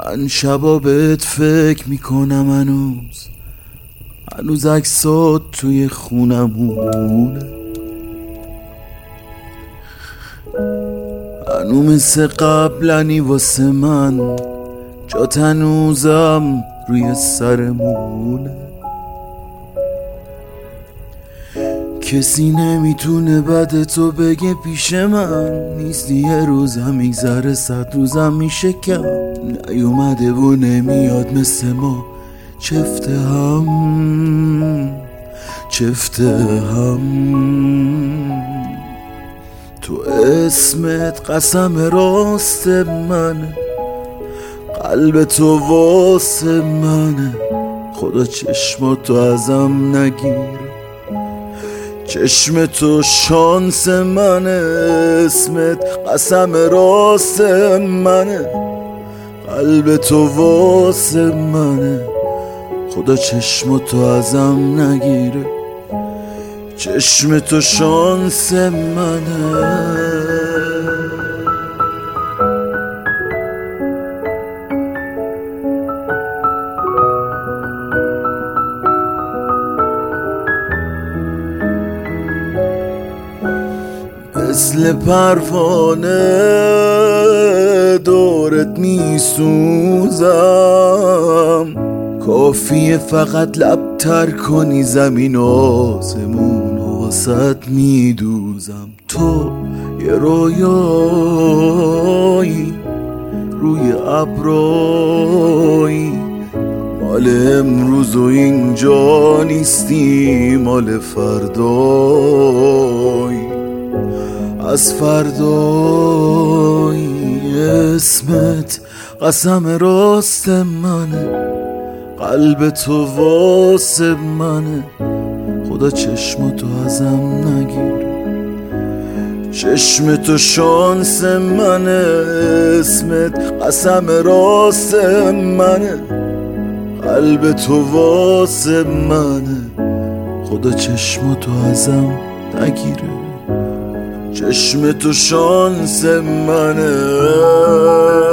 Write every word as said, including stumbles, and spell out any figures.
من شبا بهت فکر میکنم، هنوز هنوز عکسات توی خونمونه، هنو مثل قبلنی واسه من، جات هنوزم روی سرمونه. کسی نمیتونه بعد تو بگه پیش من نیستی، یه روزم میگذره صد روزم میشه کم، نیومده و نمیاد مثل ما چفته هم چفته هم. تو اسمت قسم راست منه، قلب تو واسه منه، خدا چشماتو ازم نگیره، چشم تو شانس منه، اسمت قسم راست منه، قلب تو واسه منه، خدا چشم تو ازم نگیره، چشم تو شانس منه. مثل پروانه دورت میسوزم، کافیه فقط لب تر کنی زمین و آسمون و واسط میدوزم. تو یه رویایی روی ابرایی، مال امروز و اینجا نیستی، مال فردایی، از فردایی. اسمت قسم راست منه، قلب تو واسه منه، خدا چشم تو ازم نگیره، چشم تو شانس منه، اسمت قسم راست منه، قلب تو واسه منه، خدا چشم تو ازم نگیره، چشم تو شانس منه.